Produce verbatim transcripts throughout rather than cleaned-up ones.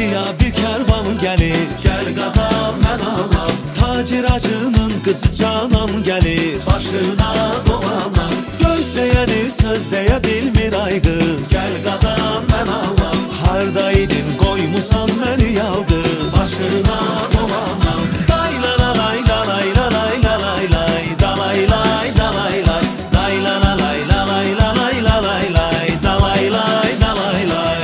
Bakıya bir kervan gəlir, gəl qadam mən alam. Tacir acının qızı canam gəlir, başına dolanam. Gözləyəni söz deyə bilmir ay qız, gəl qadam mən alam. Hardaydın qoymusan məni yalqız, başına dolanam. Day la la lay la lay la lay la lay lay, dalay lay dalay lay, day la la lay la lay la lay la lay lay, dalay lay dalay lay.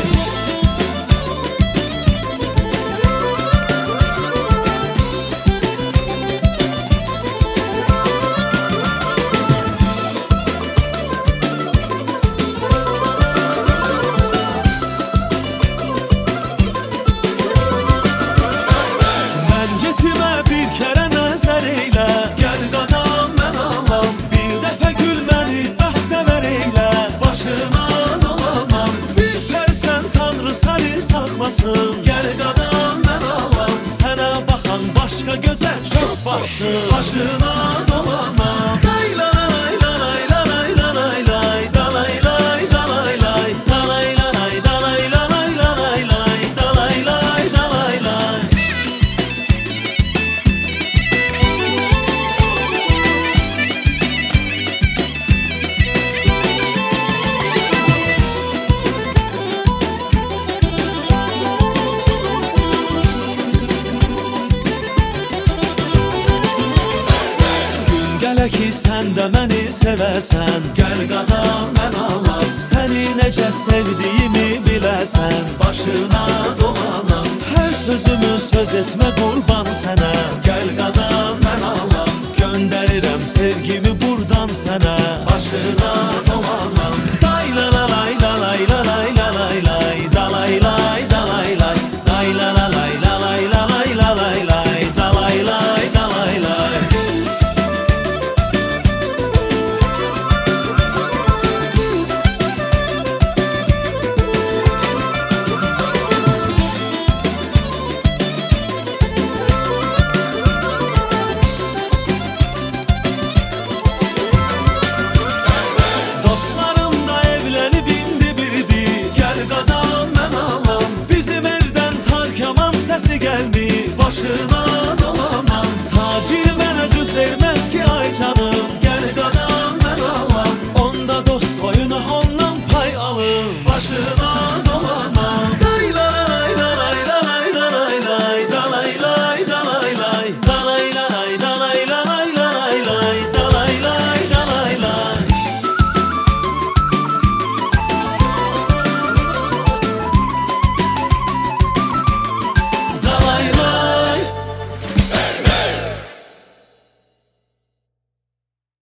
Gəl qadam mən alam, sənə baxan başqa gözə çox baxsın, başına dolanam. Day la lay la lay la lay la lay lay, dalay lay dalay lay, dalay la lay dalay la lay la lay lay, dalay lay dalay lay. Gələ ki sən də məni sevəsən, gəl qadam mən alam. Səni necə sevdiyim